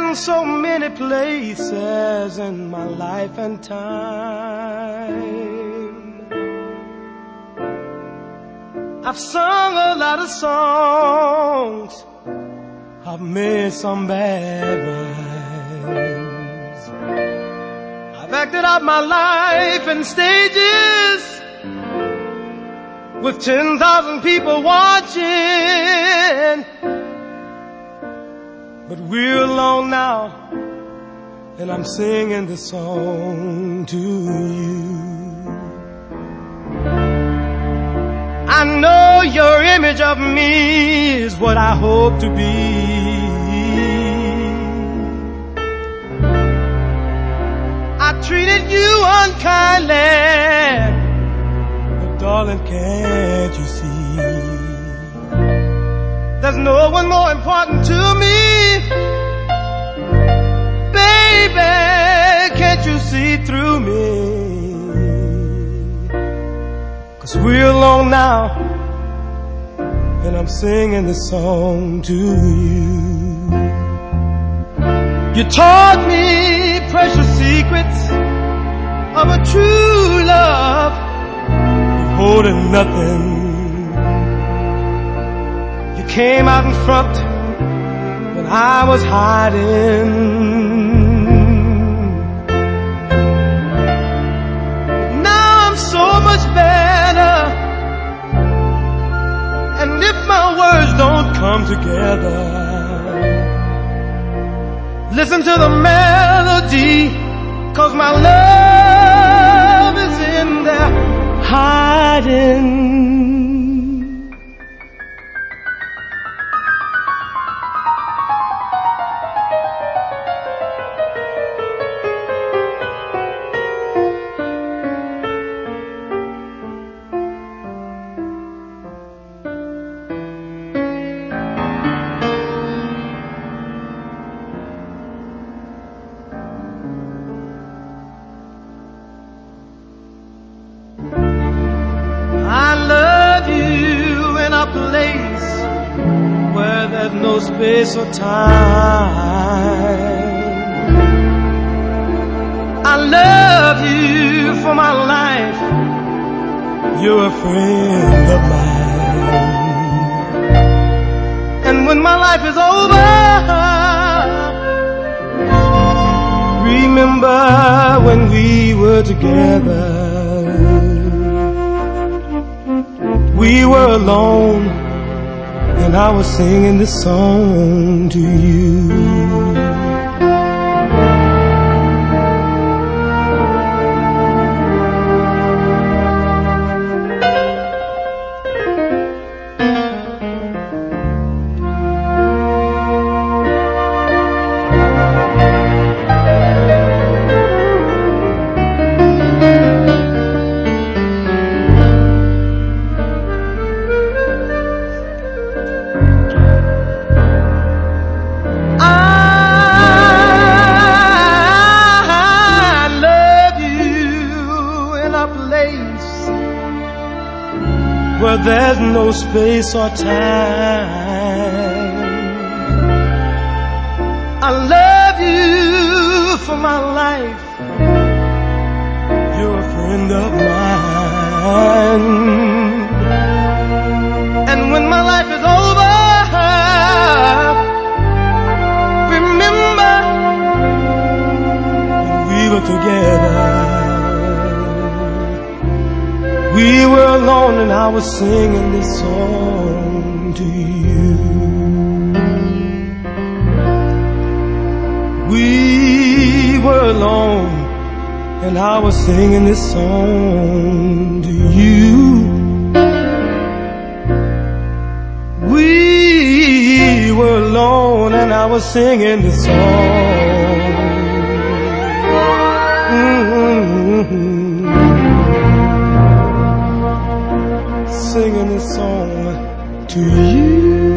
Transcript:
been so many places in my life and time. I've sung a lot of songs, I've made some bad rhymes, I've acted out my life in stages with 10,000 people watching. But we're alone now, and I'm singing this song to you. I know your image of me is what I hope to be. I treated you unkindly, but darling, can't you see? There's no one more important to me. Baby, can't you see through me? 'Cause we're alone now, and I'm singing this song to you. You taught me precious secrets of a true love, holding nothing. You came out in front when I was hiding. Now I'm so much better, and if my words don't come together, listen to the melody, 'cause my love is in there hiding. There's no space or time. I love you for my life, you're a friend of mine. And when my life is over, remember when we were together. We were alone, and I was singing this song to you. Where there's no space or time. I love you for my life, you're a friend of mine. And when my life is over, remember when we were together. We were alone, and I was singing this song to you. We were alone, and I was singing this song to you. We were alone, and I was singing this song. Singing this song to you.